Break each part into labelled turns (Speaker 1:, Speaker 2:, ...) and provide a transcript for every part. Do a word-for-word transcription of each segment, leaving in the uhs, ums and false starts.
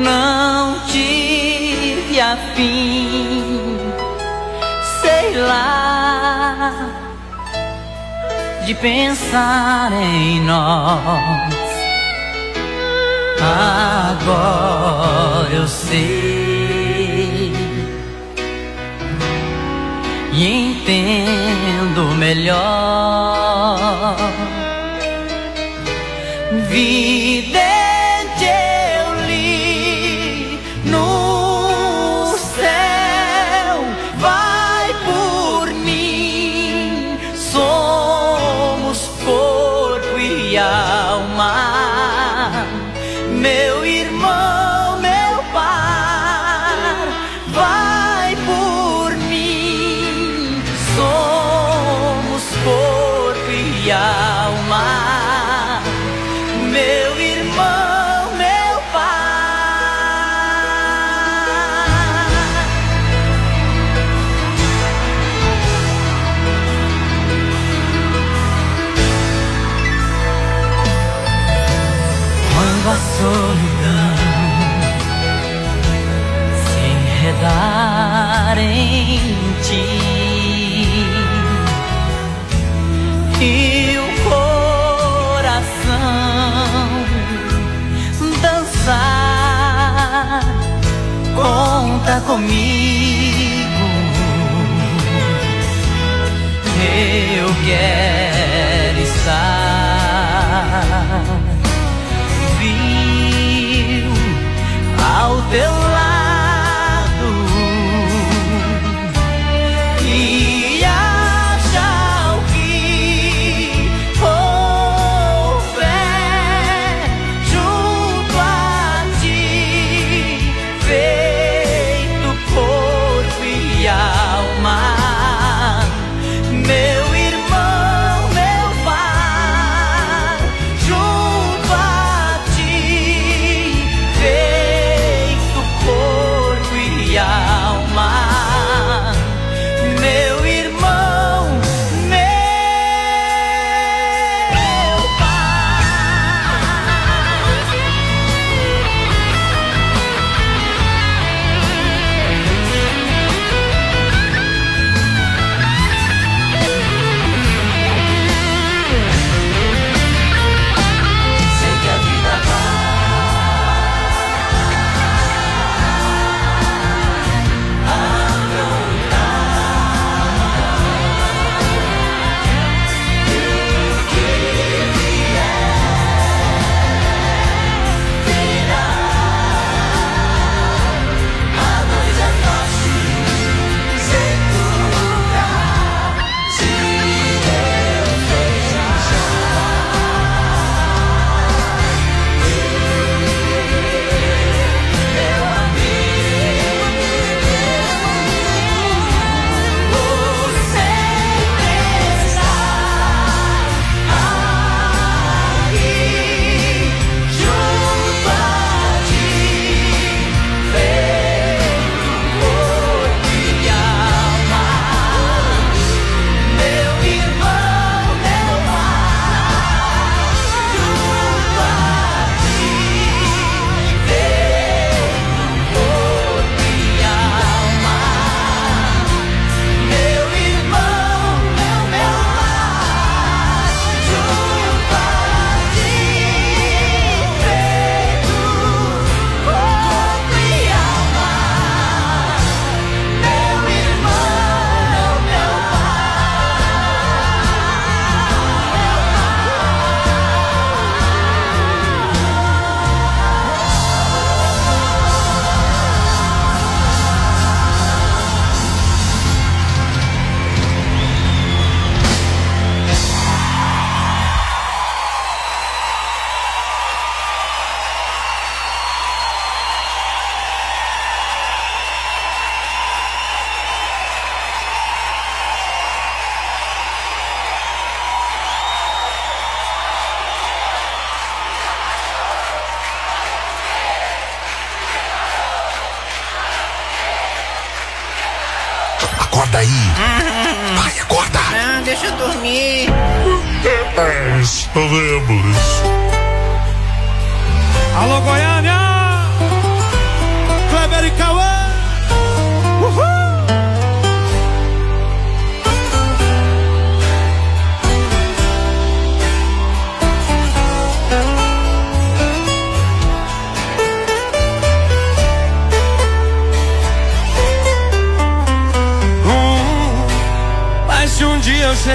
Speaker 1: não tive a fim, sei lá, de pensar em nós. Agora eu sei e entendo melhor. Vidente eu li no céu, vai por mim, somos corpo e alma, meu irmão, meu par, vai por mim, somos corpo e alma, meu irmão, meu pai. Quando a solidão se enredar em ti e o dançar, conta comigo, eu quero estar vivo ao teu lado e achar o que houver junto a ti, feito corpo e alma, meu irmão, meu pai, junto a ti, feito corpo e alma, meu irmão, meu sei que a vida
Speaker 2: Acorda aí. Uhum. Vai, acorda.
Speaker 1: Não, deixa eu dormir.
Speaker 2: É, sabemos.
Speaker 3: Alô, Goiânia!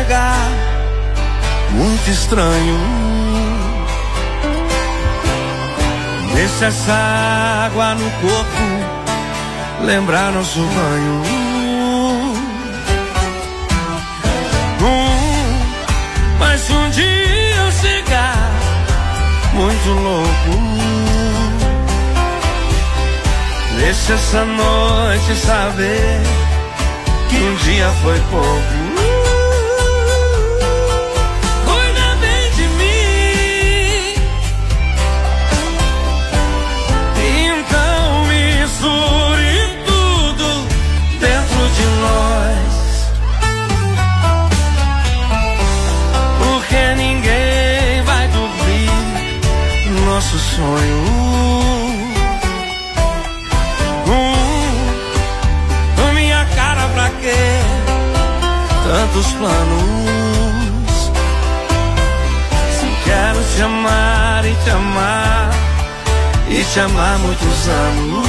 Speaker 1: chegar, muito estranho. Deixa essa água no corpo lembrar nosso banho. Hum, mas se um dia eu chegar muito louco, deixa essa noite saber que um dia foi pouco. Cuida bem de mim, então misture tudo dentro de nós, porque ninguém vai dormir nosso sonho. Tantos planos, se quero te amar e te amar e te amar muitos anos.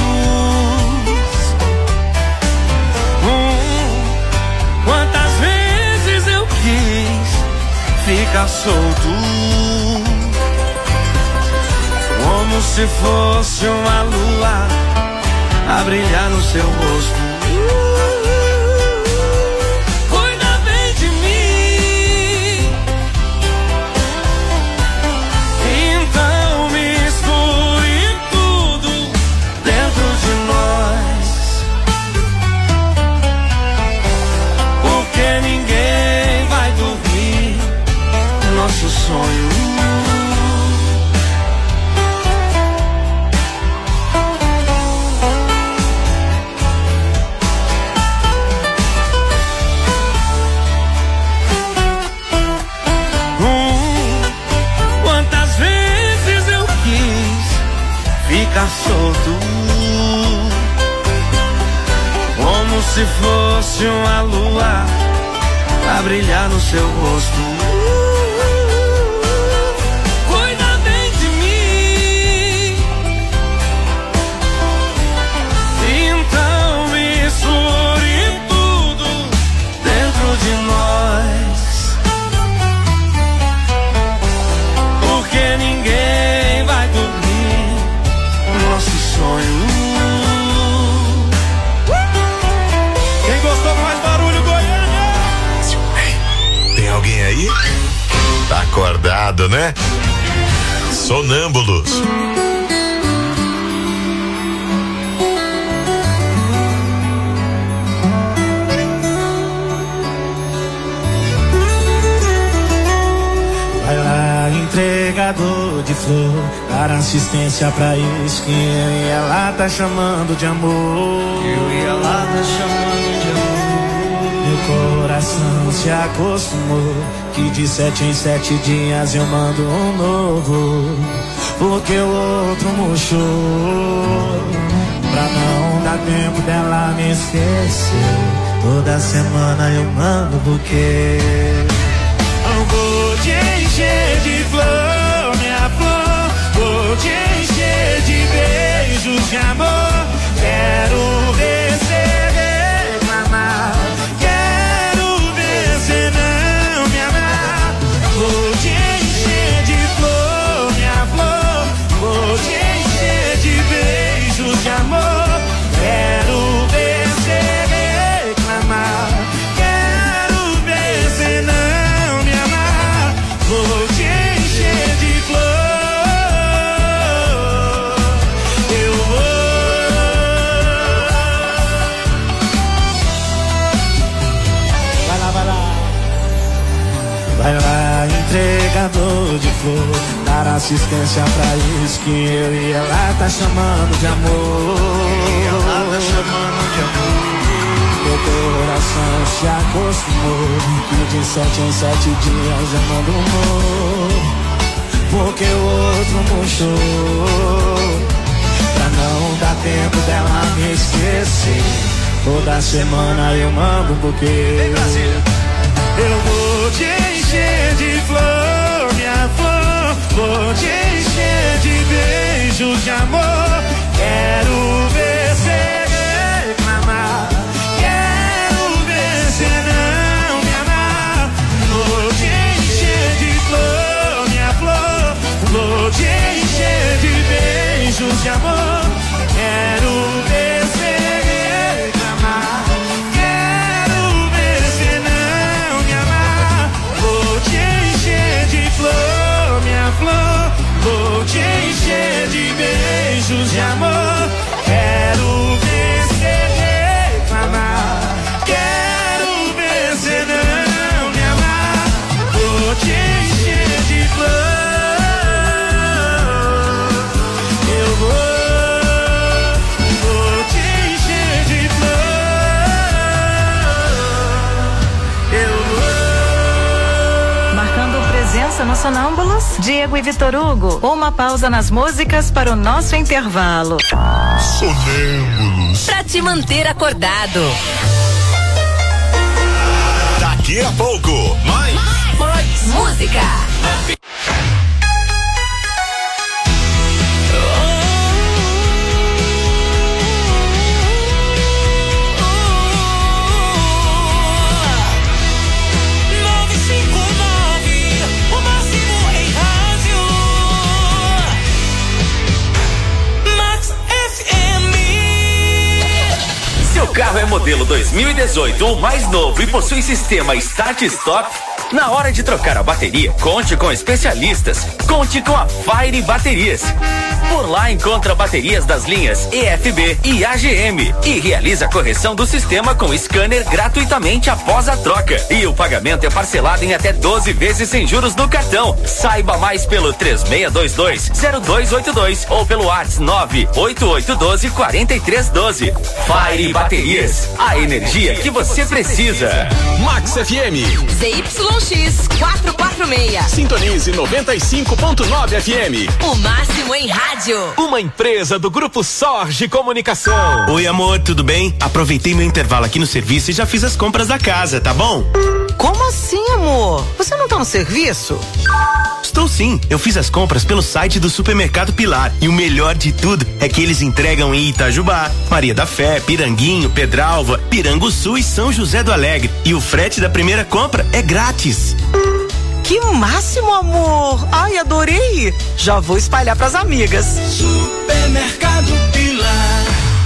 Speaker 1: Hum, quantas vezes eu quis ficar solto, como se fosse uma lua a brilhar no seu rosto. Nosso sonho. Hum, quantas vezes eu quis ficar solto, como se fosse uma lua a brilhar no seu rosto.
Speaker 2: Tá acordado, né? Sonâmbulos.
Speaker 3: Vai lá, entregador de flor, dar assistência pra isso que eu e ela tá chamando de amor.
Speaker 1: Eu e ela tá chamando de amor.
Speaker 3: Meu coração se acostumou que de sete em sete dias eu mando um novo, porque o outro murchou. Pra não dar tempo dela me esquecer, toda semana eu mando buquê. Eu vou te encher de flor, minha flor, vou te encher de beijos de amor. Quero ver você reclamar, quero ver você não me amar. Vou te encher de flor, minha flor, vou te encher de beijos de amor. Quero ver você reclamar, quero ver você não me amar. Vou te encher de flor, eu vou. Vai lá, vai lá. Vai lá, entregador de flor, dar assistência pra isso que eu e ela tá chamando de amor.
Speaker 1: Ela tá chamando de amor.
Speaker 3: Meu coração se acostumou que de sete em sete dias eu mando um amor, porque o outro murchou. Pra não dar tempo dela me esquecer, toda semana eu mando um buquê. Eu vou te encher de flor, minha flor, vou te encher de beijos de amor. Quero ver você reclamar, quero ver você não me amar. beijos de amor. Quero ver você reclamar. Quero ver você não me amar. Vou te encher de flor, minha flor. Vou te encher de beijos de amor. Quero ver você reclamar. Quero ver você não me amar. Vou te encher de flor. Eu vou, vou te encher de flor. Eu vou.
Speaker 4: Marcando presença no Sonâmbulos, Diego e Vitor Hugo. Uma pausa nas músicas para o nosso intervalo.
Speaker 2: Sonâmbulos.
Speaker 5: Pra te manter acordado.
Speaker 2: Daqui a pouco, mais,
Speaker 5: mais, mais música.
Speaker 6: Seu carro é modelo dois mil e dezoito ou mais novo e possui sistema Start Stop? Na hora de trocar a bateria, conte com especialistas. Conte com a Fire Baterias. Por lá encontra baterias das linhas E F B e A G M e realiza a correção do sistema com scanner gratuitamente após a troca. E o pagamento é parcelado em até doze vezes sem juros no cartão. Saiba mais pelo três seis dois dois, zero dois oito dois ou pelo WhatsApp nove oito oito um dois, quatro três um dois. Fire Baterias, a energia que você precisa.
Speaker 7: Max F M.
Speaker 5: Z Y X quatrocentos e quarenta e seis.
Speaker 7: Sintonize noventa e cinco ponto nove F M.
Speaker 5: O máximo em rádio.
Speaker 7: Uma empresa do Grupo Sorge Comunicação.
Speaker 8: Oi, amor, tudo bem? Aproveitei meu intervalo aqui no serviço e já fiz as compras da casa, tá bom?
Speaker 9: Como assim, amor? Você não tá no serviço?
Speaker 8: Estou sim, eu fiz as compras pelo site do Supermercado Pilar e o melhor de tudo é que eles entregam em Itajubá, Maria da Fé, Piranguinho, Pedralva, Piranguçu e São José do Alegre. E o frete da primeira compra é grátis.
Speaker 9: Que máximo, amor! Ai, adorei! Já vou espalhar pras amigas.
Speaker 3: Supermercado Pilar.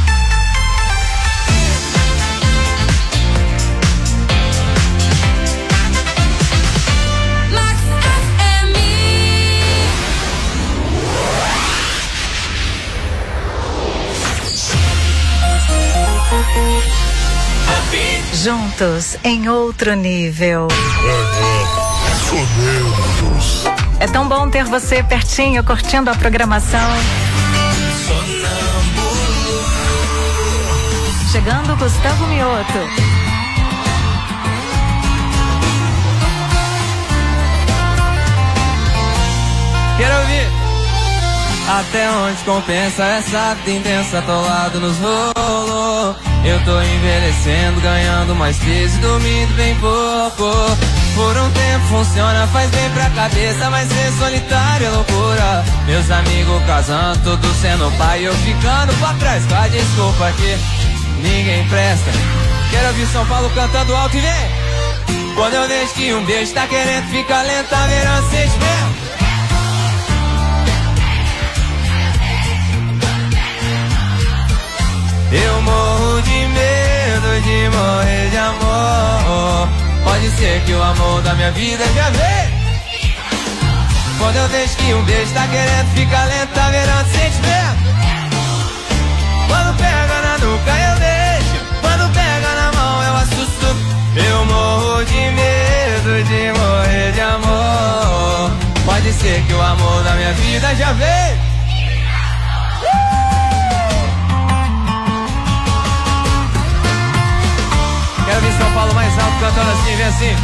Speaker 5: Max F M.
Speaker 4: Juntos em outro nível.
Speaker 2: Sonâmbulos.
Speaker 4: É tão bom ter você pertinho, curtindo a programação. Chegando Gustavo Mioto.
Speaker 10: Quero ouvir. Até onde compensa essa vida intensa, atolado nos rolos. Eu tô envelhecendo, ganhando mais peso e dormindo bem pouco. Por um tempo funciona, faz bem pra cabeça, mas ser solitário é loucura. Meus amigos casando, todos sendo pai, eu ficando pra trás com a desculpa que ninguém presta. Quero ouvir São Paulo cantando alto e vem. Quando eu vejo que um beijo tá querendo ficar lento, tá virando sentimento. Eu morro de medo de morrer de amor. Pode ser que o amor da minha vida já veio. Quando eu vejo que um beijo tá querendo ficar lento, tá virando sentimento. Quando pega na nuca eu deixo, quando pega na mão eu assusto. Eu morro de medo de morrer de amor. Pode ser que o amor da minha vida já veio. Quero ver São Paulo mais alto cantando assim, vem assim.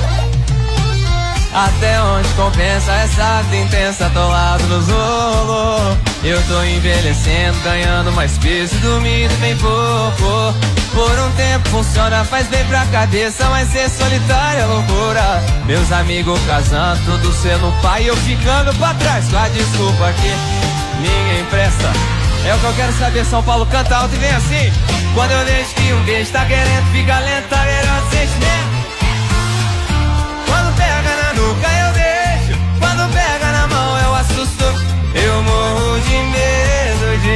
Speaker 10: Até onde compensa essa vida intensa, atolado nos rolos. Eu tô envelhecendo, ganhando mais peso e dormindo bem pouco. Por um tempo funciona, faz bem pra cabeça, mas ser solitário é loucura. Meus amigos casando, tudo sendo pai, eu ficando pra trás com a desculpa que ninguém presta. É o que eu quero saber, São Paulo canta alto e vem assim. Quando eu vejo que um beijo tá querendo ficar lento, tá virando sentimento. Quando pega na nuca eu deixo, quando pega na mão eu assusto. Eu morro de medo de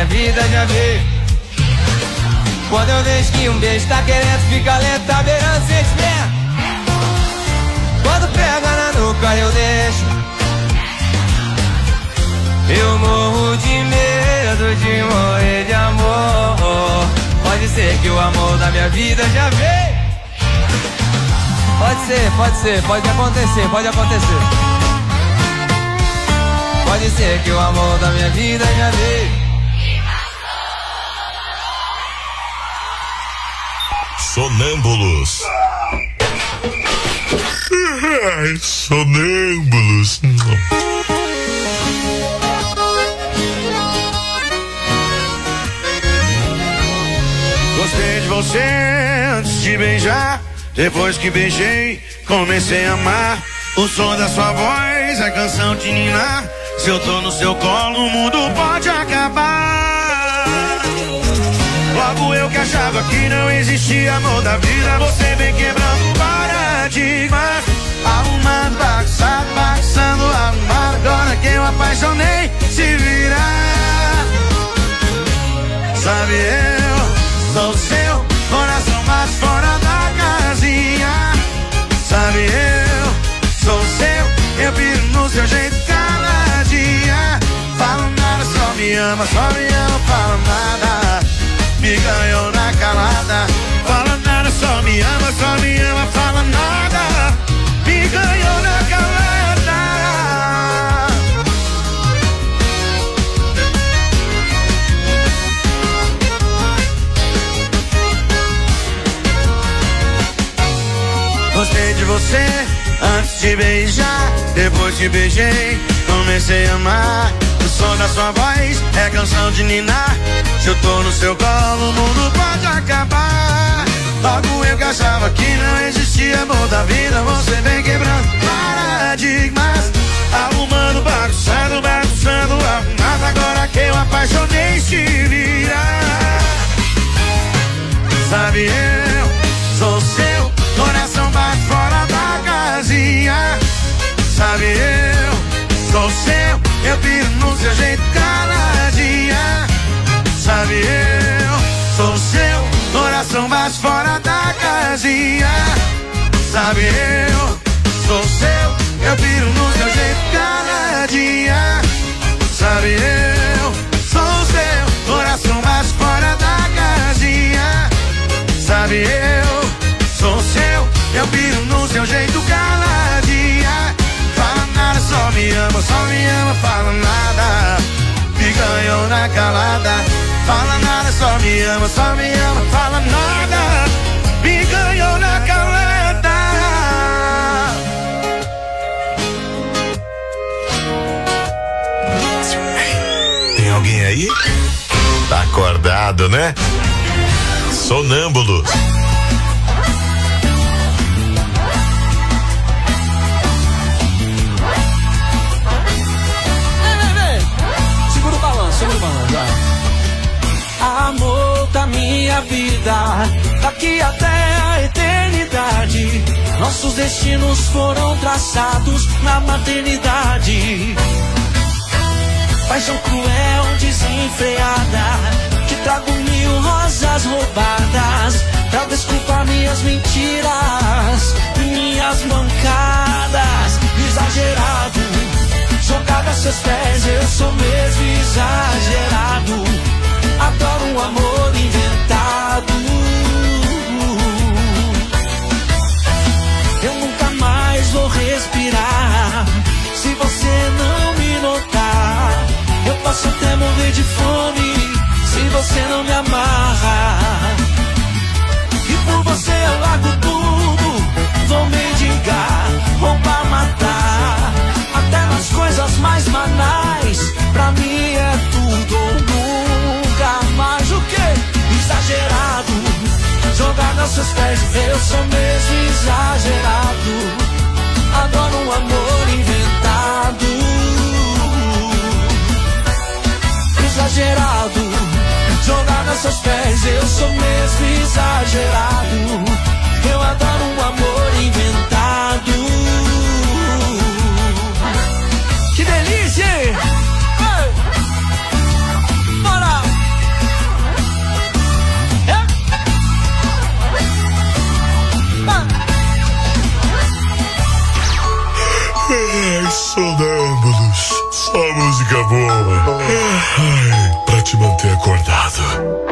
Speaker 10: minha vida já veio. Quando eu vejo que um beijo tá querendo ficar lento, tá beirando sentimento. Quando pega na nuca eu deixo. Eu morro de medo de morrer de amor. Pode ser que o amor da minha vida já veio. Pode ser, pode ser, pode acontecer, pode acontecer. Pode ser que o amor da minha vida já veio.
Speaker 2: Sonâmbulos. Ai, sonâmbulos.
Speaker 1: Gostei de você antes de beijar. Depois que beijei, comecei a amar. O som da sua voz é canção de ninar. Se eu tô no seu colo, o mundo pode acabar. Logo eu que achava que não existia amor da vida, você vem quebrando paradigmas. Arrumando, bagunçado, bagunçando, arrumado. Agora que eu apaixonei, se virar. Sabe, eu sou seu coração mais fora da casinha. Sabe, eu sou seu, eu piro no seu jeito caladinha. Fala nada, só me ama, só me ama, fala nada. Me ganhou na calada. Fala nada, só me ama, só me ama, fala nada. Me ganhou na calada. Gostei de você antes de beijar. Depois que beijei, comecei a amar. O som da sua voz é canção de ninar. Se eu tô no seu colo, o mundo pode acabar. Logo eu que achava que não existia amor da vida, você vem quebrando paradigmas. Arrumando, bagunçando, bagunçando, arrumado. Agora que eu apaixonei, se vira. Sabe, eu sou seu coração bate fora da casinha. Sabe, eu sou seu, eu piro no seu jeito caladinha. Sabe, eu sou seu coração bate fora da casinha. Sabe, eu sou seu, eu piro no seu jeito caladinha. Sabe, eu sou seu coração bate fora da casinha. Sabe, eu sou seu, eu piro no seu jeito caladinha. Fala nada, só me ama, só me ama, fala nada. Me ganhou na calada. Fala nada, só me ama, só me ama, fala nada. Me ganhou na calada.
Speaker 2: Tem alguém aí? Tá acordado, né? Sonâmbulo.
Speaker 3: Segura o balanço, segura o balanço, vai. Amor da minha vida, daqui até a eternidade. Nossos destinos foram traçados na maternidade. Paixão cruel, desenfreada, que trago mil rosas roubadas pra desculpar minhas mentiras e minhas mancadas. Exagerado, jogado a seus pés, eu sou mesmo exagerado. Adoro um amor inventado. Eu nunca mais vou respirar se você não me notar. Eu posso até morrer de fome se você não me amarrar. E por você eu largo tudo, vou mendigar, roubar, matar. Até nas coisas mais banais, pra mim é tudo ou nunca mais. O que? Exagerado, jogado aos seus pés, eu sou mesmo exagerado. Adoro um amor inventado. Exagerado, jogado aos seus pés, eu sou mesmo exagerado. Eu adoro um amor inventado. Que delícia! Ei! Bora!
Speaker 2: Sonâmbulos, só música boa. Ai, pra te manter acordado.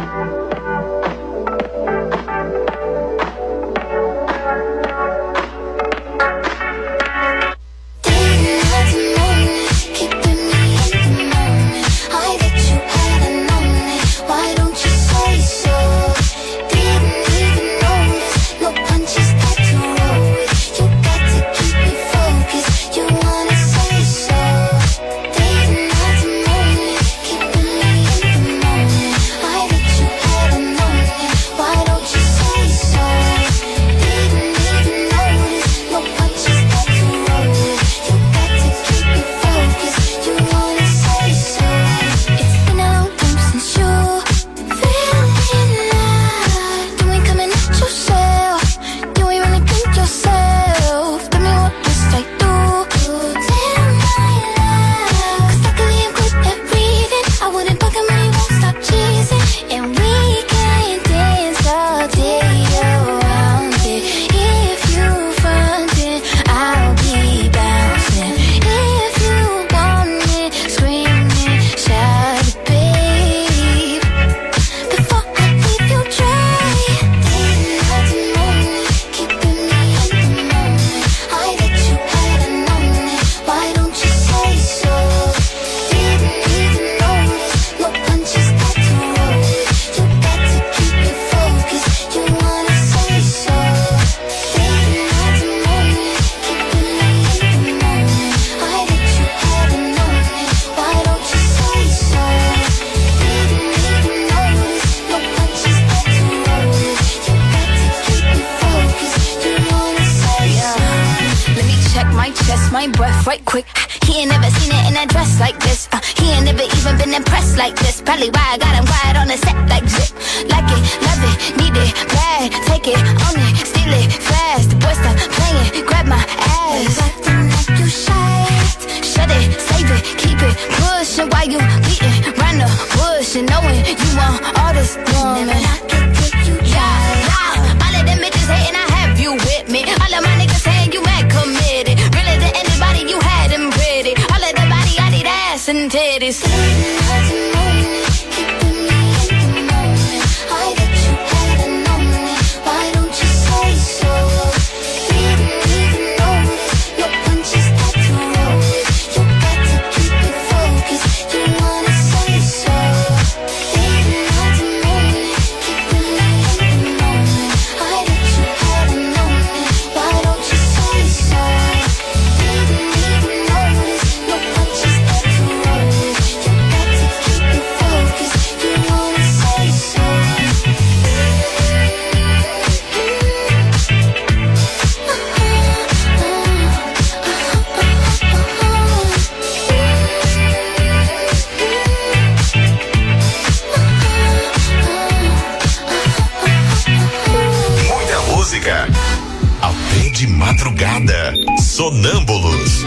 Speaker 2: Até de madrugada, Sonâmbulos.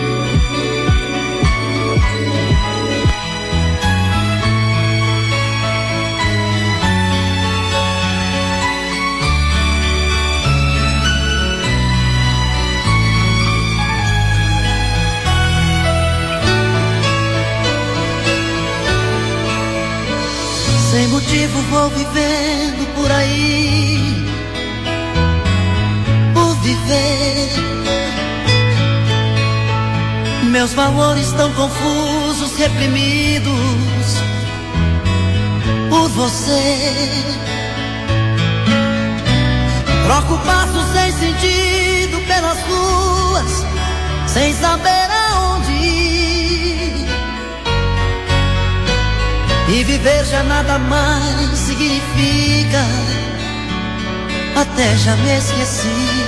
Speaker 11: Sem motivo vou vivendo por aí, por viver. Meus valores tão confusos, reprimidos por você. Troco passos sem sentido pelas ruas, sem saber aonde ir. E viver já nada mais significa, até já me esqueci.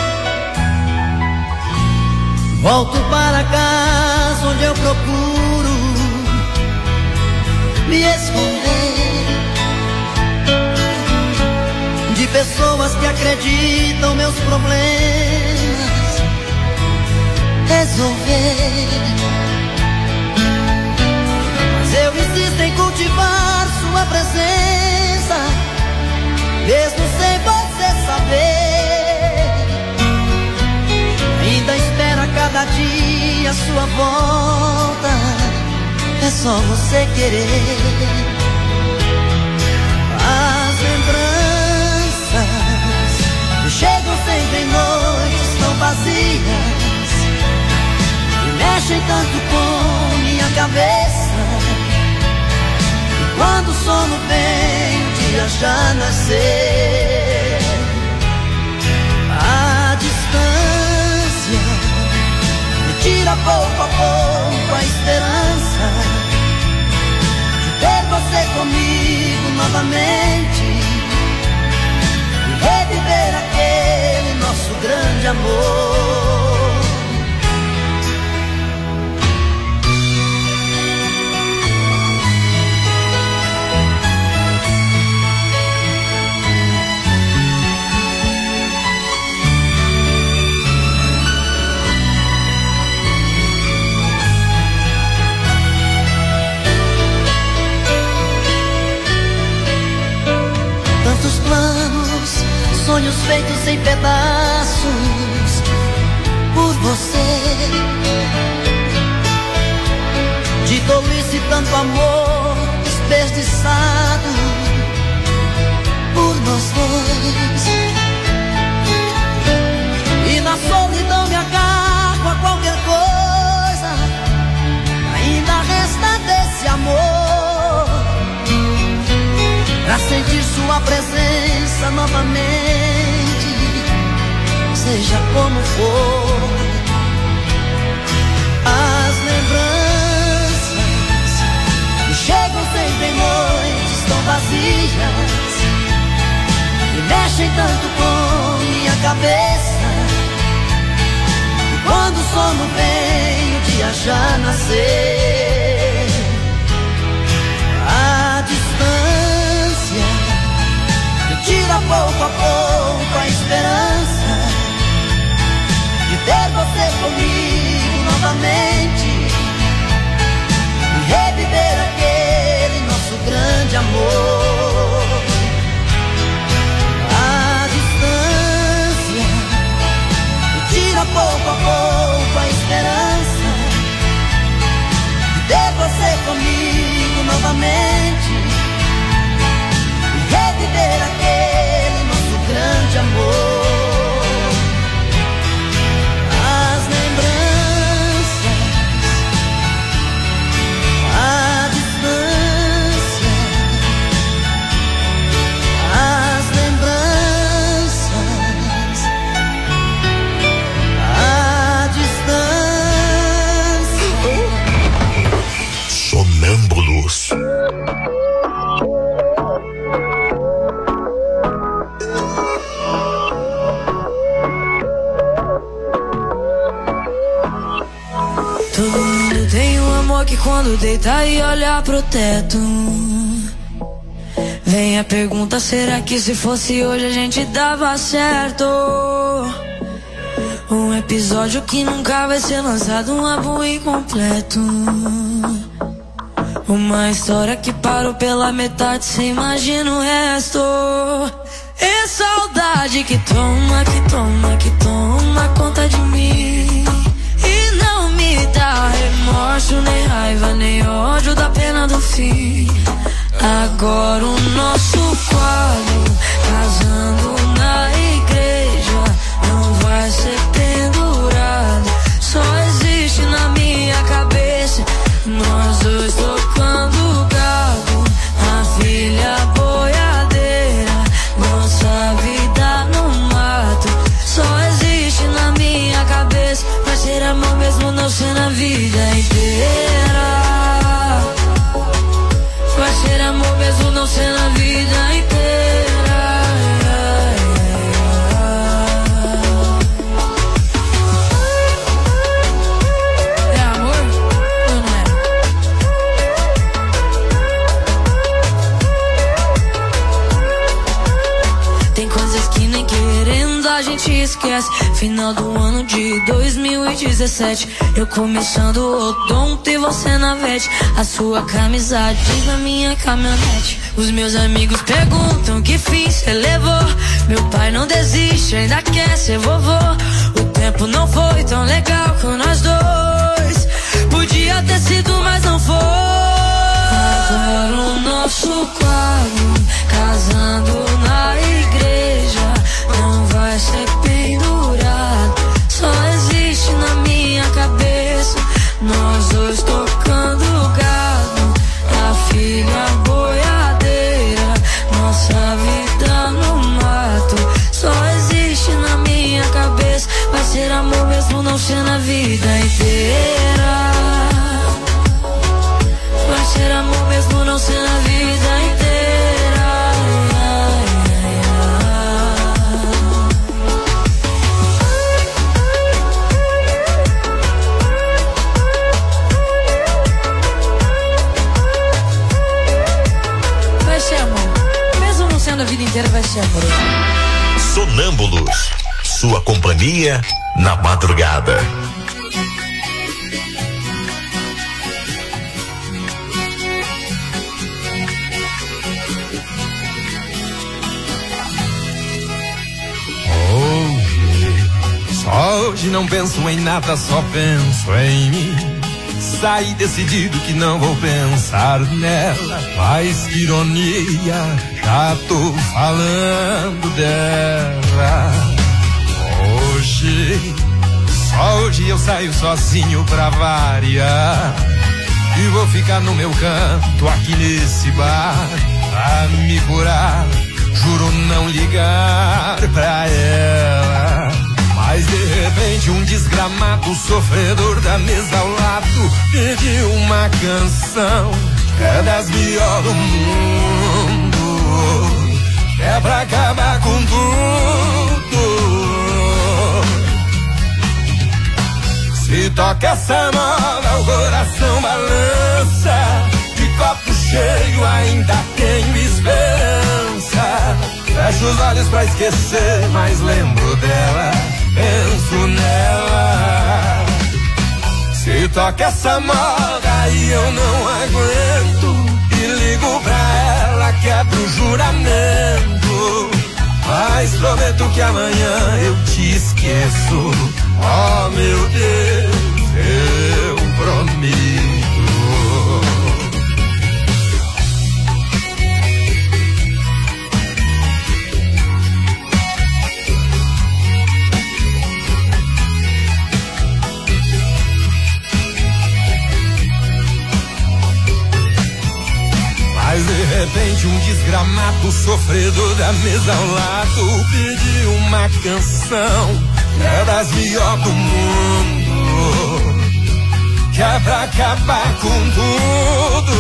Speaker 11: Volto para casa onde eu procuro me esconder de pessoas que acreditam meus problemas resolver. Mas eu insisto em cultivar sua presença, mesmo sem você saber. Ainda espera cada dia a sua volta, é só você querer. As lembranças chegam sempre em noites tão vazias e mexem tanto com minha cabeça. E quando o sono vem, o dia já nasceu. A distância me tira pouco a pouco a esperança de ter você comigo novamente e reviver aquele nosso grande amor. Tantos planos, sonhos feitos em pedaços por você. De tolice tanto amor desperdiçado por nós dois. E na solidão me agarro a qualquer coisa, ainda resta desse amor, pra sentir sua presença novamente, seja como for. As lembranças me chegam sempre em noites tão vazias e mexem tanto com minha cabeça. E quando o sono vem, o dia já nasceu. A distância tira pouco a pouco a esperança de ter você comigo novamente e reviver aquele nosso grande amor. A distância tira pouco a pouco a esperança de ter você comigo novamente e reviver aquele nosso grande amor. As lembranças, a distância, as lembranças, a distância.
Speaker 2: Sonâmbulos.
Speaker 12: Todo mundo tem um amor que quando deita e olha pro teto, vem a pergunta, será que se fosse hoje a gente dava certo? Um episódio que nunca vai ser lançado, um álbum incompleto, uma história que parou pela metade, cê imagina o resto. É saudade que toma, que toma, que toma conta de mim e não me dá remorso, nem raiva, nem ódio da pena do fim. Agora o nosso quadro, casando na igreja, não vai ser pendurado, só existe na minha cabeça, nós dois tocando gado, a filha boiadeira, nossa vida no mato, só existe na minha cabeça, vai ser amor mesmo não ser na vida inteira, vai ser amor mesmo não ser na vida inteira. É amor ou não é? Tem coisas que nem querendo a gente esquece. Final do ano de dois mil e dezessete, eu começando o odonto e você na vete, a sua camisa jeans na minha caminhonete. Os meus amigos perguntam que fim cê levou, meu pai não desiste, ainda quer ser vovô. O tempo não foi tão legal com nós dois. Podia ter sido, mas não foi. Agora o nosso quadro, casando na igreja, não vai ser pendurado. Só existe na minha cabeça, nós dois tocando gado, a filha boiadeira, nossa vida no mato. Só existe na minha cabeça, vai ser amor mesmo não ser na vida inteira. Vai ser amor mesmo não ser na vida inteira. Vai ser amor, mesmo não sendo a vida inteira, vai ser amor.
Speaker 2: Sonâmbulos, sua companhia na madrugada.
Speaker 13: Hoje não penso em nada, só penso em mim. Saí decidido que não vou pensar nela. Mas que ironia, já tô falando dela. Hoje, só hoje eu saio sozinho pra variar. E vou ficar no meu canto aqui nesse bar pra me curar. Juro não ligar pra ela. Mas de repente um desgramado sofredor da mesa ao lado pediu uma canção que é das melhores do mundo, que é pra acabar com tudo. Se toca essa moda o coração balança, de copo cheio ainda tenho esperança. Fecho os olhos pra esquecer, mas lembro dela, penso nela. Se toca essa moda e eu não aguento, e ligo pra ela, quebro o juramento. Mas prometo que amanhã eu te esqueço. Oh meu Deus, eu prometo. Mas de repente um desgramado sofredor da mesa ao lado pediu uma canção que é das melhores do mundo, que é pra acabar com tudo.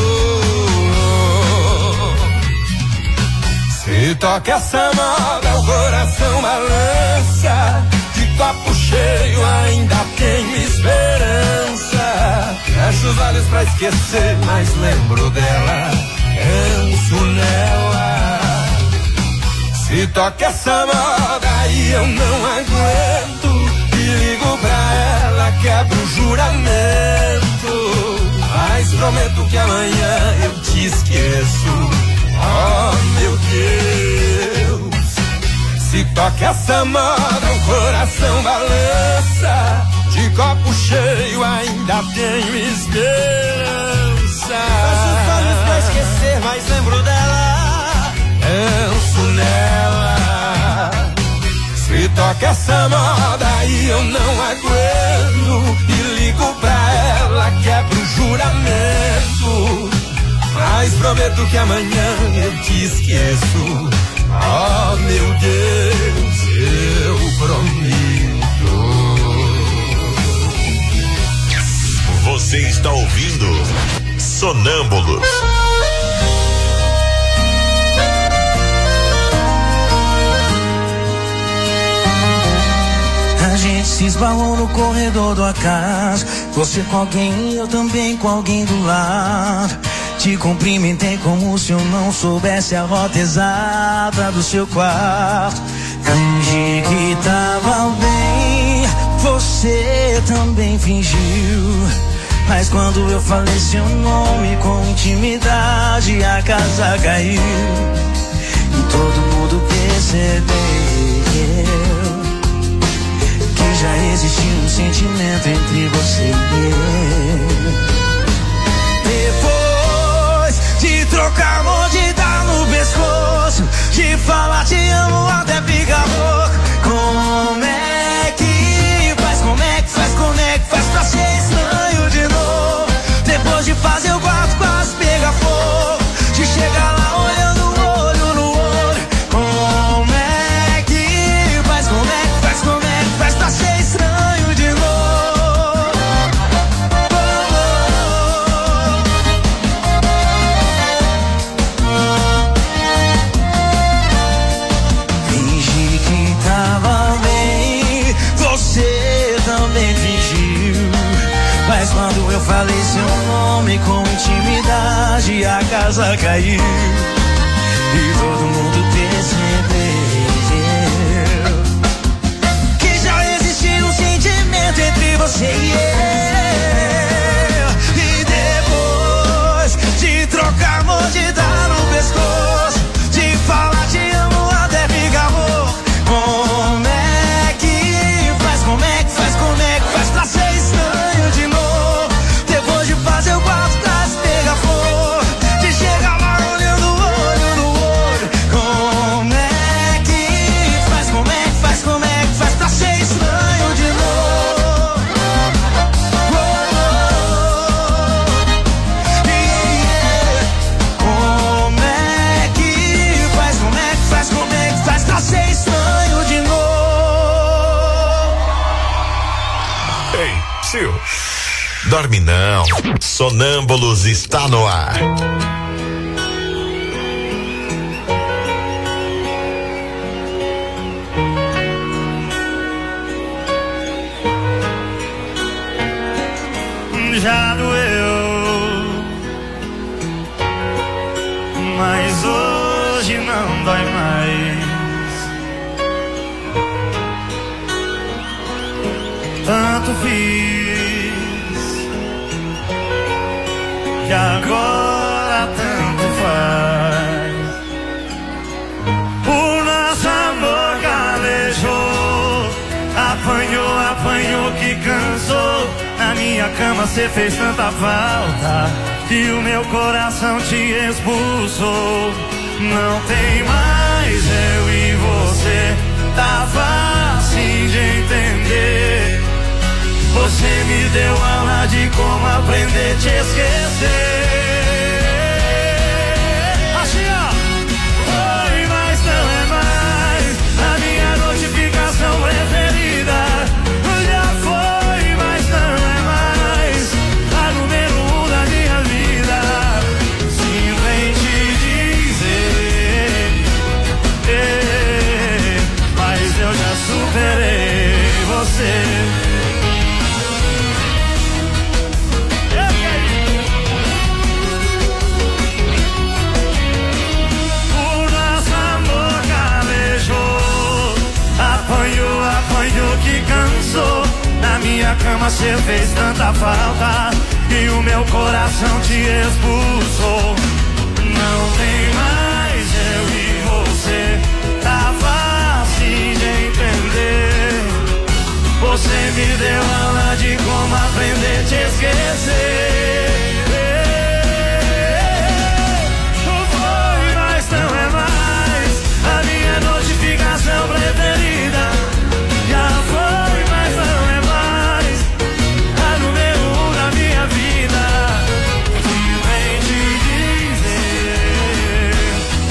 Speaker 13: Se toca essa moda o coração balança, de copo cheio ainda tenho esperança. Fecho os olhos pra esquecer, mas lembro dela, penso nela. Se toca essa moda e eu não aguento, e ligo pra ela, quebro o juramento. Mas prometo que amanhã eu te esqueço. Oh meu Deus. Se toca essa moda o coração balança, de copo cheio ainda tenho esperança.
Speaker 14: Fecho os olhos pra esquecer, mas lembro dela,
Speaker 13: penso nela. Se toca essa moda e eu não aguento, e ligo pra ela, quebro o juramento. Mas prometo que amanhã eu te esqueço. Oh meu Deus, eu prometo.
Speaker 2: Você está ouvindo Sonâmbulos.
Speaker 3: A gente se esbarrou no corredor do acaso, você com alguém e eu também com alguém do lado. Te cumprimentei como se eu não soubesse a rota exata do seu quarto. Fingi que tava bem, você também fingiu. Mas quando eu falei seu nome com intimidade, a casa caiu. E todo mundo percebeu que já existia um sentimento entre você e eu. eu falei seu nome com intimidade e a casa caiu. E todo mundo percebeu que já existia um sentimento entre você e eu. E depois de trocar amor, de dar no pescoço, de falar te amo até ficar amor. Como é que faz, como é que faz, como é que faz pra ser estranho de novo? Depois de fazer o quarto pra se pegar fogo, de chegar lá olhando o olho no olho. Como é que faz, como é que faz, como é que faz pra ser estranho de novo? Oh, oh, yeah. Como é que faz, como é que faz, como é que faz pra ser estranho de novo?
Speaker 2: Ei, Sil, dorme não. Sonâmbulos está no ar.
Speaker 3: Já doeu, mas hoje não dói mais. Tanto fiz que agora tanto faz. O nosso amor calejou, apanhou, apanhou que cansou. Na minha cama cê fez tanta falta que o meu coração te expulsou. Não tem mais eu e você, tá fácil de entender. Você me deu aula de como aprender a te esquecer. Assim ó, foi, mas não é mais a minha notificação preferida. Já foi, mas não é mais a número um da minha vida. Simplesmente dizer, eh, mas eu já superei você. Apanhou que cansou. Na minha cama cê fez tanta falta e o meu coração te expulsou. Não tem mais eu e você, tá fácil de entender. Você me deu aula de como aprender a te esquecer. Não foi, mas não é mais a minha notificação preferida. Já foi, mas não é mais a número um da minha vida. E vem te dizer,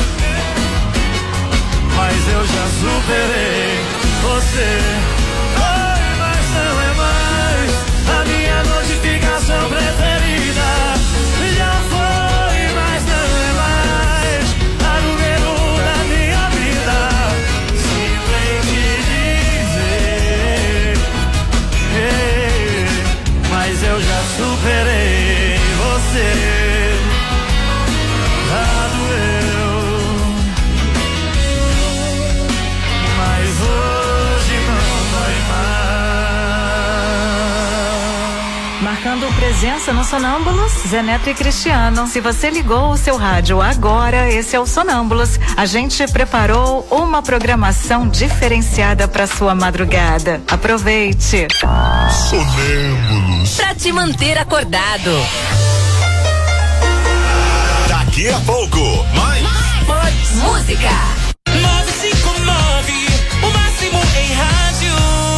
Speaker 3: mas eu já superei você. Foi, mas não é mais a minha notificação preferida. Já foi, mas não é mais a número um da minha vida. Mas eu já superei você. Já doeu, mas hoje não dói mais.
Speaker 4: Marcando presença no Sonâmbulos, Zé Neto e Cristiano. Se você ligou o seu rádio agora, esse é o Sonâmbulos. A gente preparou uma programação diferenciada para sua madrugada. Aproveite.
Speaker 2: Sonâmbulos.
Speaker 5: Pra te manter acordado.
Speaker 2: Daqui a pouco, mais.
Speaker 5: Mais música.
Speaker 15: nove cinco nove, o máximo em rádio.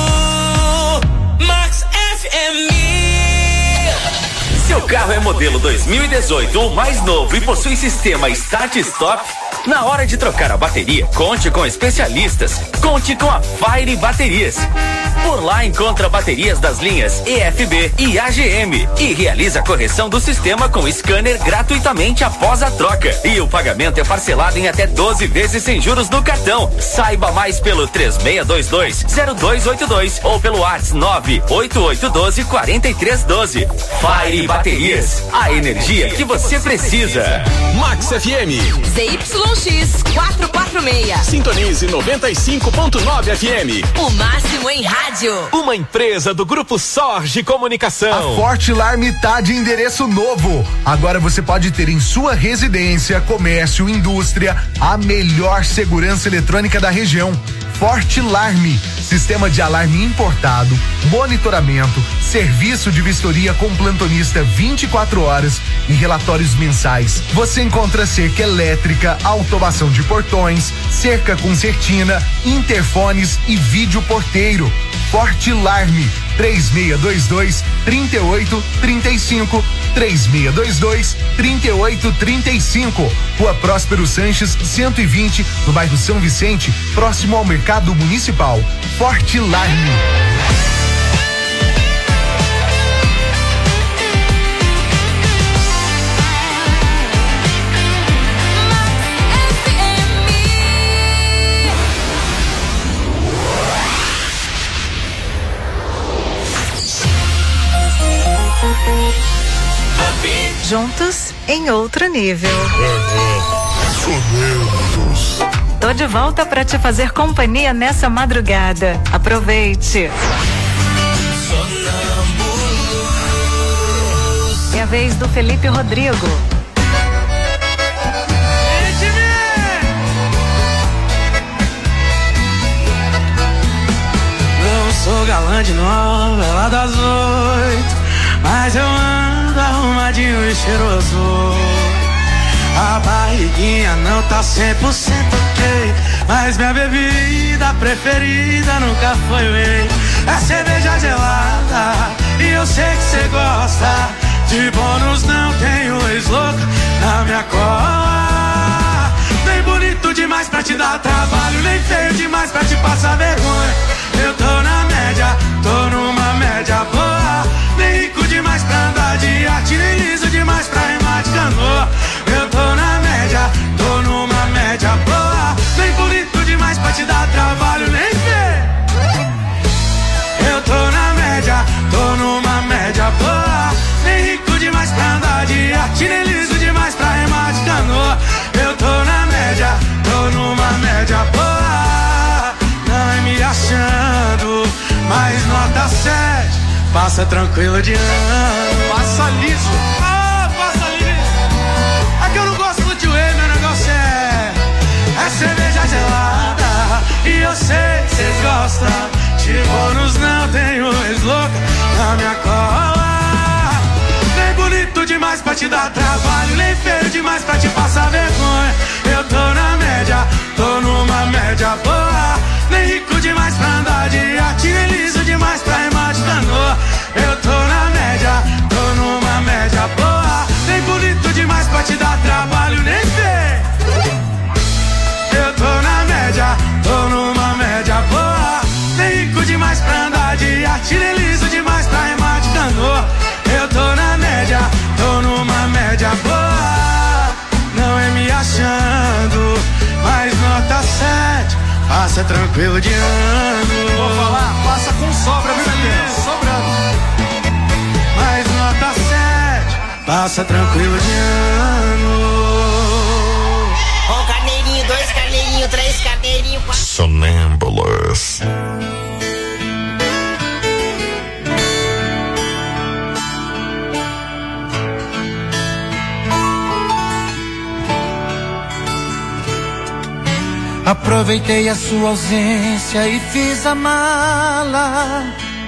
Speaker 15: Max F M.
Speaker 6: Seu carro é modelo dois mil e dezoito ou mais novo e possui sistema Start Stop? Na hora de trocar a bateria, conte com especialistas. Conte com a Fire Baterias. Por lá encontra baterias das linhas E F B e A G M e realiza a correção do sistema com scanner gratuitamente após a troca. E o pagamento é parcelado em até doze vezes sem juros no cartão. Saiba mais pelo três seis dois dois, zero dois oito dois ou pelo WhatsApp nove oito oito um dois, quatro três um dois. Fire Baterias, a energia que você precisa.
Speaker 7: Max F M.
Speaker 5: Z Y X quatrocentos e quarenta e seis.
Speaker 7: Sintonize noventa e cinco ponto nove F M.
Speaker 5: O máximo em rádio.
Speaker 7: Uma empresa do Grupo Sorge Comunicação.
Speaker 16: A Forte Alarme tá de endereço novo. Agora você pode ter em sua residência, comércio, indústria, a melhor segurança eletrônica da região. Forte Alarme, sistema de alarme importado, monitoramento, serviço de vistoria com plantonista vinte e quatro horas e relatórios mensais. Você encontra cerca elétrica, automação de portões, cerca com certina, interfones e vídeo porteiro. Forte Alarme, três seis dois dois, três oito três cinco, três seis dois dois, três oito três cinco. Rua Próspero Sanches, cento e vinte, no bairro São Vicente, próximo ao Mercado Municipal. Forte Alarme.
Speaker 4: Juntos em outro nível. Tô de volta para te fazer companhia nessa madrugada. Aproveite. É a vez do Felipe Rodrigo.
Speaker 3: Não sou galã de novela das oito, mas eu ando arrumadinho e cheiroso. A barriguinha não tá cem por cento ok, mas minha bebida preferida nunca foi whey. É cerveja gelada e eu sei que cê gosta. De bônus não tenho ex-louca na minha cola. Nem bonito demais pra te dar trabalho, nem feio demais pra te passar vergonha. Eu tô na média, tô numa média boa. Nem rico demais pra andar de iate, nem liso demais pra remar de canoa. Eu tô na média, tô numa média boa. Nem bonito demais pra te dar trabalho, nem feio. Eu tô na média, tô numa média boa. Nem rico demais pra andar de iate, nem liso demais pra remar de canoa. Eu tô na média, tô numa média boa. Não é me achando, mas nota sete. Passa tranquilo de ano. Passa liso. Ah, passa liso. É que eu não gosto muito de whey, meu negócio é É cerveja gelada. E eu sei que cês gostam. De bônus não tenho ex-louca na minha cola. Nem bonito demais pra te dar trabalho, nem feio demais pra te passar vergonha. Eu tô na média, tô numa média boa. Nem rico demais pra andar de iate, nem liso demais pra remar de canoa. Eu tô na média, tô numa média boa. Nem bonito demais pra te dar trabalho, nem feio. Eu tô na média, tô numa média boa. Nem rico demais pra andar de iate, nem liso demais pra remar de canoa. Eu tô na média, tô numa média boa. Não é me achando, mas nota sete. Passa tranquilo de ano.
Speaker 14: Vou falar, passa com sobra, viu, menino? Sobrando.
Speaker 3: Mas nota sete. Passa tranquilo de ano.
Speaker 14: Um carneirinho, dois carneirinhos, três carneirinhos, quatro.
Speaker 2: Sonâmbulos.
Speaker 11: Aproveitei a sua ausência e fiz a mala.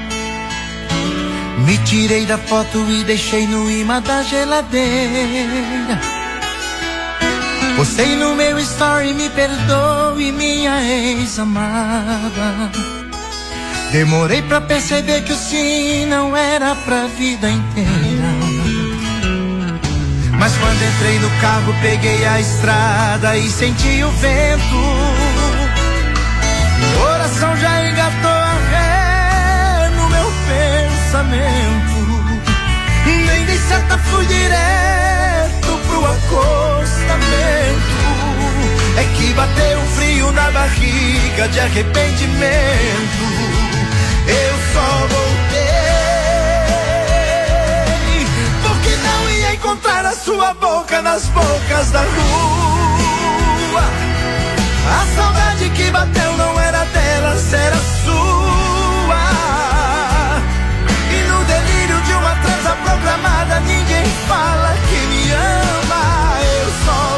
Speaker 11: Me tirei da foto e deixei no imã da geladeira. Postei no meu story, me perdoe, minha ex-amada. Demorei pra perceber que o sim não era pra vida inteira. Mas quando entrei no carro, peguei a estrada e senti o vento. O coração já engatou a pensamento. Nem dei seta, fui direto pro acostamento. É que bateu um frio na barriga de arrependimento. Eu só voltei porque não ia encontrar a sua boca nas bocas da rua. A saudade que bateu não era delas, era sua. E no delírio de uma transa programada, ninguém fala que me ama. Eu só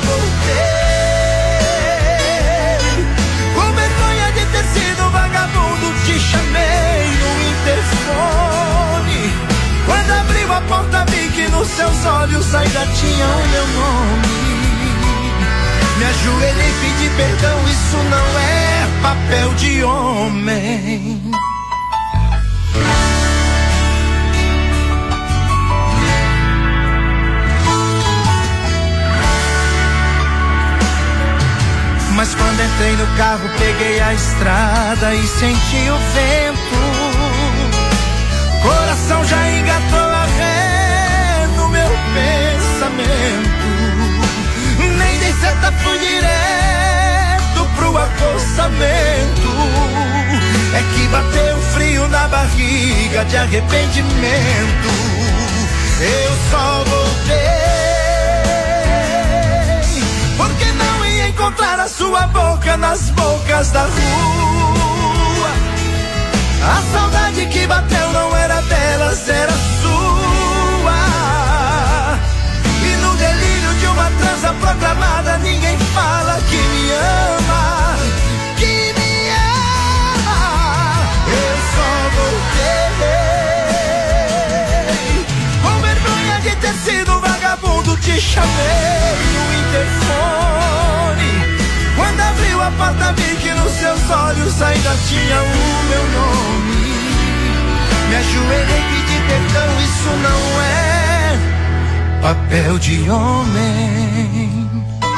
Speaker 11: voltei com vergonha de ter sido vagabundo. Te chamei no interfone. Quando abriu a porta vi que nos seus olhos ainda tinha o meu nome. Me ajoelhei e pedi perdão, isso não é papel de homem. Mas quando entrei no carro, peguei a estrada e senti o vento. Coração já engatou a ré no meu pensamento. Nem dei seta, fui direto pro acostamento. É que bateu frio na barriga de arrependimento. Eu só voltei porque não ia encontrar a sua boca nas bocas da rua. A saudade que bateu não era delas, era sua. E no delírio de uma transa programada, ninguém fala que me ama, que me ama. Eu só voltei com vergonha de ter sido vagabundo. Te chamei no interfone. Quando abriu a porta vi que nos seus olhos ainda tinha o meu nome. Me ajoelhei e pedi perdão, isso não é papel de homem.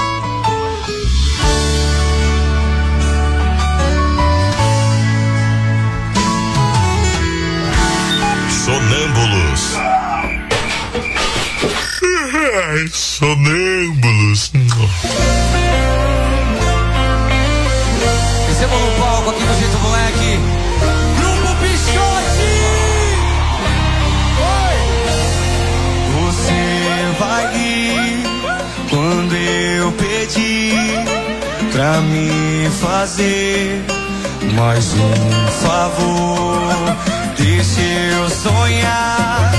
Speaker 2: Sonâmbulos. Ai, sonâmbulos.
Speaker 10: Recebam no palco aqui do Jeito Moleque, Grupo Pichote. Oi. Você vai ir quando eu pedir pra me fazer mais um favor. Deixa eu sonhar,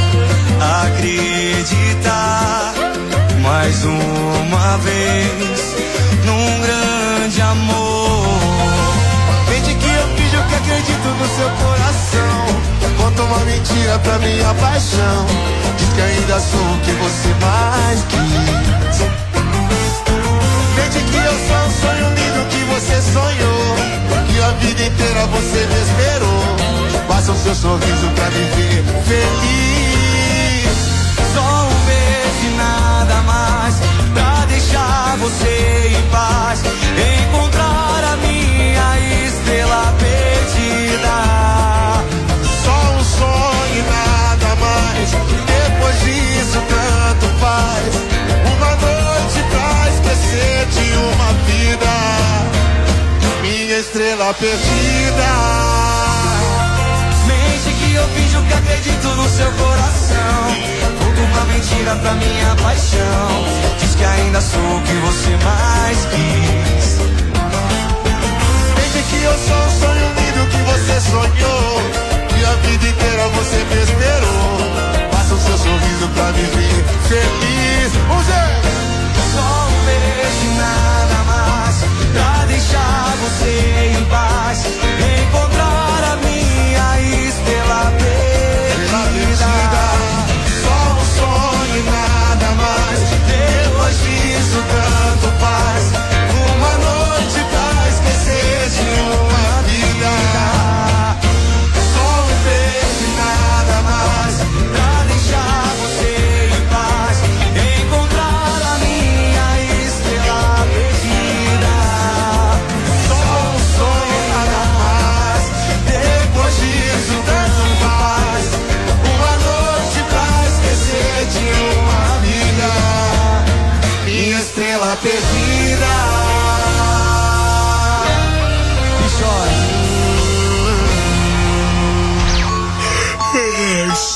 Speaker 10: acreditar mais uma vez num grande amor. Mente que eu fiz o que acredito no seu coração. Conta uma mentira pra minha paixão. Diz que ainda sou o que você mais quis. Mente que eu sou um sonho lindo que você sonhou, que a vida inteira você me esperou. Basta o seu sorriso pra viver feliz. Só um beijo e nada mais pra deixar você em paz. Encontrar a minha estrela perdida. Só um sonho e nada mais. Depois disso tanto faz. Uma noite pra esquecer de uma vida. Minha estrela perdida. Mente que eu finjo que acredito no seu coração. Conto uma mentira pra minha paixão. Diz que ainda sou o que você mais quis. Mente que eu sou um sonho lindo que você sonhou, que a vida inteira você me esperou. Passa o seu sorriso pra viver feliz. Um jeito. Só um beijo e nada mais pra deixar você em paz. Encontrar a minha estrela perdida. Só um sonho e nada mais. Depois disso tanto faz. Uma noite pra esquecer de uma vida. Só um beijo e nada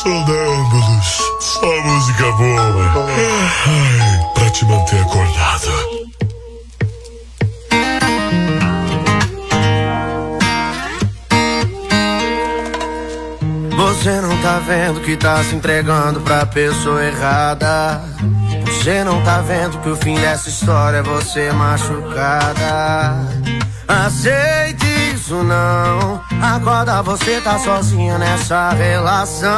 Speaker 2: Sonâmbulos, só música boa. Ai, pra te manter acordado.
Speaker 11: Você não tá vendo que tá se entregando pra pessoa errada. Você não tá vendo que o fim dessa história é você machucada. Aceite isso não. Acorda, você tá sozinha nessa relação.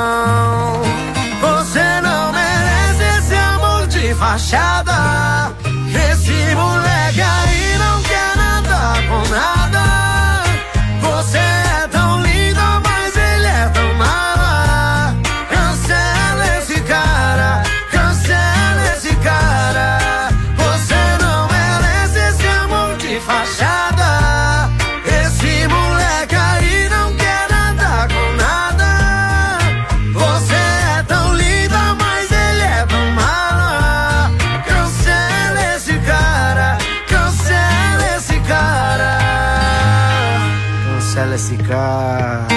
Speaker 11: Você não merece esse amor de fachada. Esse moleque aí não quer nada com nada. Você é tão linda, mas ele é tão mala. Cancela esse cara, cancela esse cara. Você não merece esse amor de fachada. Esse moleque aí não quer nada com nada. Você é tão linda, mas ele é tão mala. Cancela esse cara, cancela esse cara. Cancela esse cara.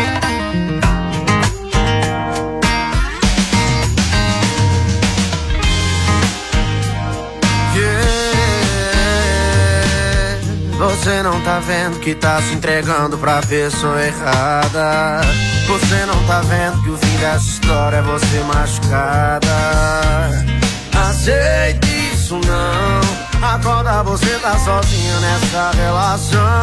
Speaker 11: Você não tá vendo que tá se entregando pra pessoa errada. Você não tá vendo que o fim dessa história é você machucada. Aceite isso não. Acorda, você tá sozinha nessa relação.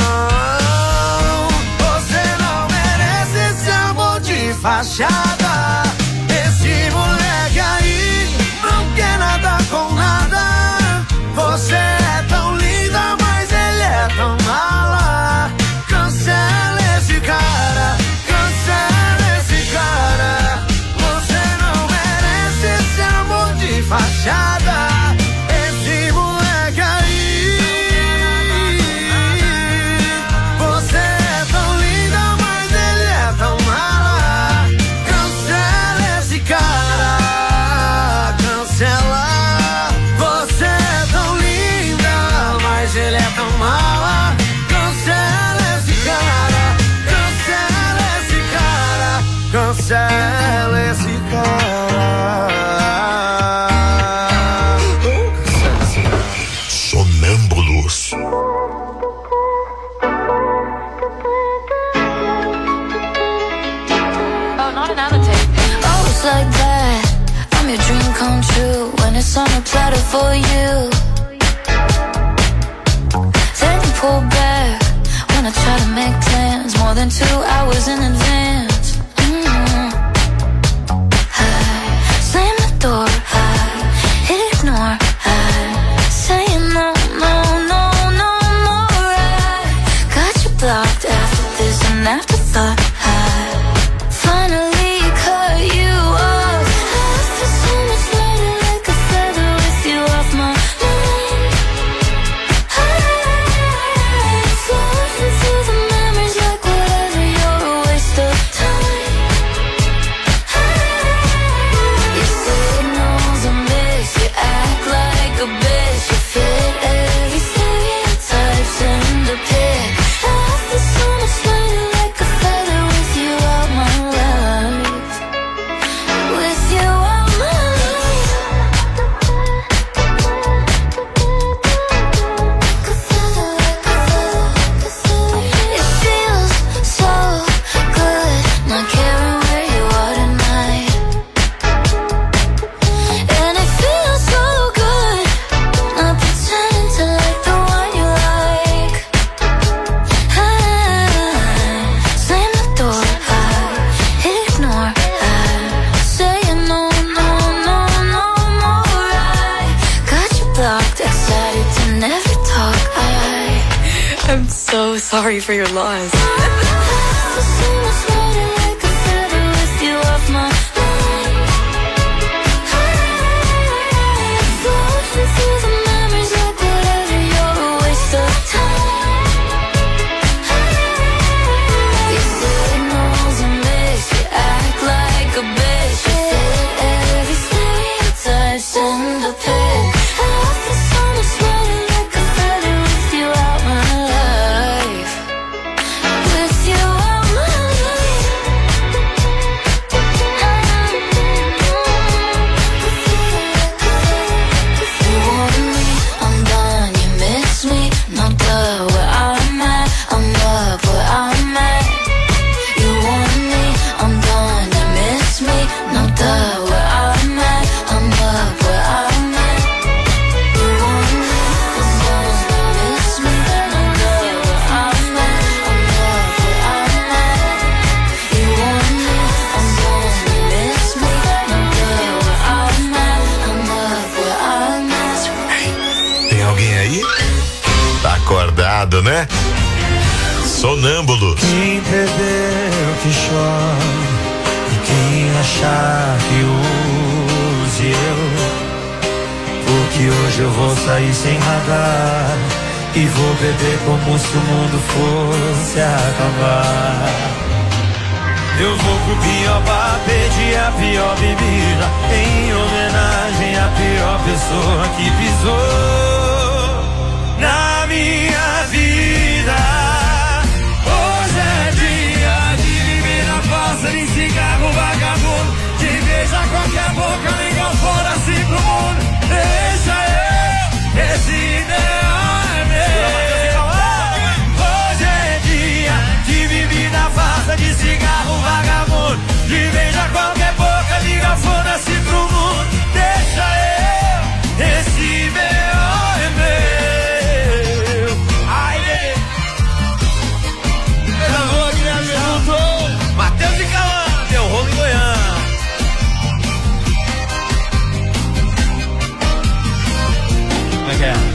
Speaker 11: Você não merece esse amor de fachada. Esse moleque aí não quer nada com nada. Você é tão linda, mas ele é tão mala. Cancela esse cara, cancela esse cara. Você não merece esse amor de fachada. Esse moleque aí. Você é tão linda, mas ele é tão mala. Cancela esse cara, cancela. Você é tão linda, mas ele é tão mala. Cancela esse cara, cancela esse cara, cancela esse cara.
Speaker 2: Sonâmbulos.
Speaker 12: Oh, not another tape. Oh, it's like that. I'm your dream come true when it's on a platter for you. Then you pull back when I try to make plans more than two hours in advance. Mm-hmm. I slam the door, I ignore, I say no, no, no, no more. I got you blocked after this and afterthought. I finally cut you off. I feel so much lighter like a feather with you off my mind. I'm floating through the memories like whatever, you're a waste of time. You signals a miss, you act like a bitch, you fit every stereotype, send a pic. I feel so much lighter like a feather with you out my life. With you out my life. It feels so good not caring where you are tonight. And it feels so good not pretending to like the one you like. I slam the door, I ignore, I say no, no, no, no more. I got you blocked, excited to never talk. I I'm so sorry for your loss. Send a pic. I feel so much lighter like a feather with you out my life. With you out my life. duh where I'm at, I'm up where I'm at. You want me, I'm gonna miss me. I'm duh where I'm at, I'm up where I'm at. You want me, I'm gonna miss me. I'm duh where I'm at, I'm up where I'm at.
Speaker 2: Tem alguém aí? Tá acordado, né? Sonâmbulos.
Speaker 3: Quem perdeu que chora, e quem achar que use eu, porque hoje eu vou sair sem radar e vou beber como se o mundo fosse acabar. Eu vou pro pior bar, pedir a pior bebida, em homenagem à pior pessoa que pisou na minha vida. De cigarro vagabundo, de beijar qualquer boca, liga fora assim pro mundo. Deixa eu, esse ideal é meu. Hoje é dia de bebida farsa, de cigarro vagabundo, de beijar qualquer boca, liga fora assim pro mundo. Deixa eu, esse ideal é meu. Ai, gravou aqui na juntou. Matheus e Cauã, deu rolo em Goiânia. Como é que é?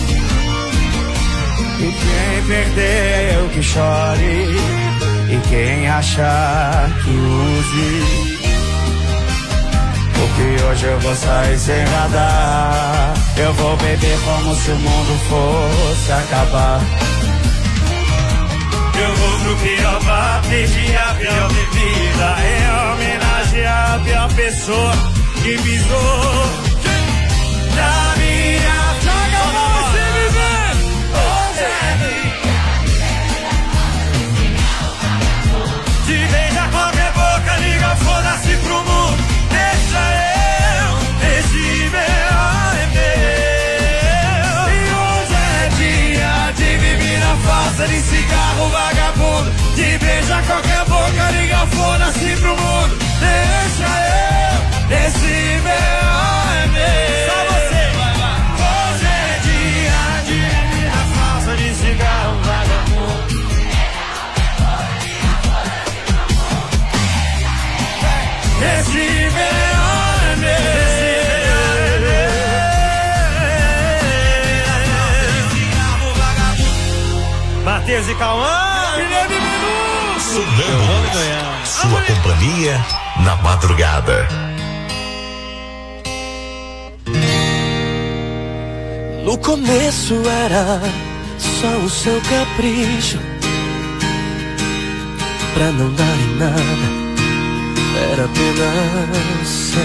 Speaker 3: E quem perdeu que chore, e quem achar que use, porque hoje eu vou sair sem radar. Eu vou beber como se o mundo fosse acabar. Eu vou pro pior bar, pedir a pior bebida, em homenagem à pior pessoa que pisou na minha vida. Hoje é de beijar qualquer boca, liga, foda-se pro mundo. Deixa eu, esse meu é meu. E hoje é dia de bebida falsa, de cigarro vagabundo, de beijar qualquer boca, liga, foda-se pro mundo. Deixa eu, esse meu é meu. Só você, vai lá. Hoje é dia de bebida falsa, de cigarro vagabundo. Esse meu é meu. Matheus e Cauã,
Speaker 2: Sonâmbulos, sua companhia na madrugada.
Speaker 3: No começo era só o seu capricho, pra não dar em nada, era apenas